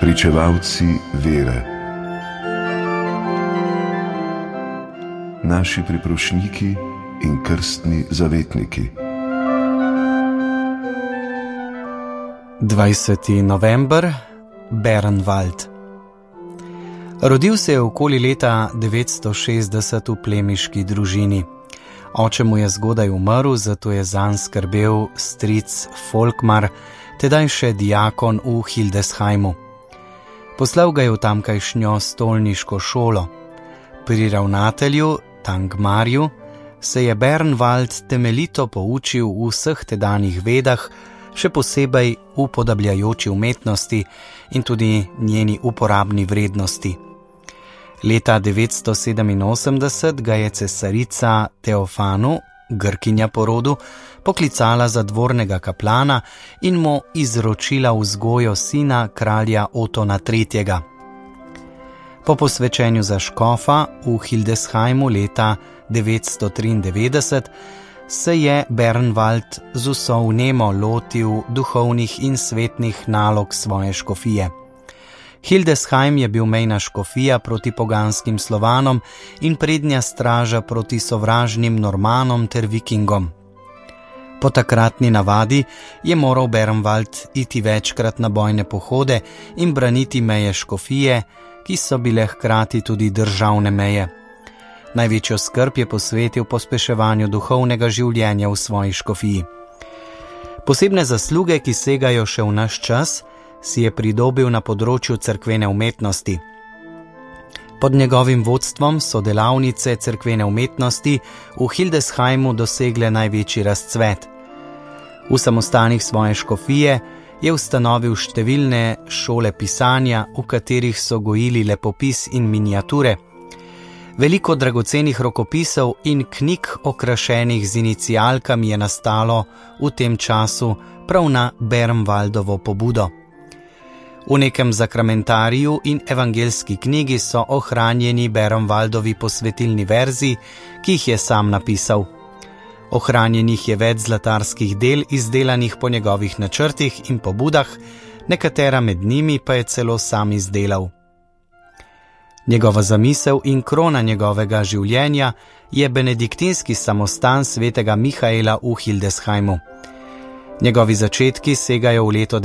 Pričevalci vere. Naši priprošniki in krstni zavetniki. 20. november, Bernwald. Rodil se je okoli leta 960 v plemiški družini. Oče mu je zgodaj umrl, zato je zanj skrbel stric Folkmar, tedaj še diakon v Hildesheimu. Poslal ga je v tamkajšnjo stolniško šolo. Pri ravnatelju Tangmarju se je Bernwald temeljito poučil v vseh tedanjih vedah, še posebej v upodabljajoči umetnosti in tudi njeni uporabni vrednosti. Leta 987 ga je cesarica Teofanu, Grkinja po rodu, poklicala za dvornega kaplana in mu izročila vzgojo sina kralja Otona III. Po posvečenju za škofa v Hildesheimu leta 993 se je Bernwald z vso vnemo lotil duhovnih in svetnih nalog svoje škofije. Hildesheim je bil mejna škofija proti poganskim Slovanom in prednja straža proti sovražnim Normanom ter Vikingom. Po takratni navadi je moral Bernwald iti večkrat na bojne pohode in braniti meje škofije, ki so bile hkrati tudi državne meje. Največjo skrb je posvetil pospeševanju duhovnega življenja v svoji škofiji. Posebne zasluge, ki segajo še v naš čas, si je pridobil na področju cerkvene umetnosti. Pod njegovim vodstvom so delavnice cerkvene umetnosti v Hildesheimu dosegle največji razcvet. V samostanih svoje škofije je ustanovil številne šole pisanja, v katerih so gojili lepopis in miniature. Veliko dragocenih rokopisov in knjig okrašenih z inicialkami je nastalo v tem času prav na Bernwaldovo pobudo. V nekem zakramentariju in evangelski knjigi so ohranjeni Bernwaldovi posvetilni verzi, ki jih je sam napisal. Ohranjenih je več zlatarskih del, izdelanih po njegovih načrtih in pobudah, nekatera med njimi pa je celo sam izdelal. Njegova zamisel in krona njegovega življenja je benediktinski samostan svetega Mihaela v Hildesheimu. Njegovi začetki segajo v leto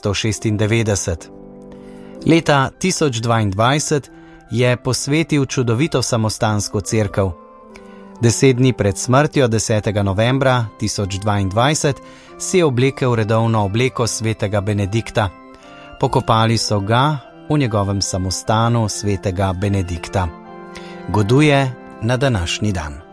996. Leta 1022 je posvetil čudovito samostansko cerkev. 10 dni pred smrtjo 10. novembra 1022 si je oblekel redovno obleko svetega Benedikta. Pokopali so ga v njegovem samostanu svetega Benedikta. Goduje na današnji dan.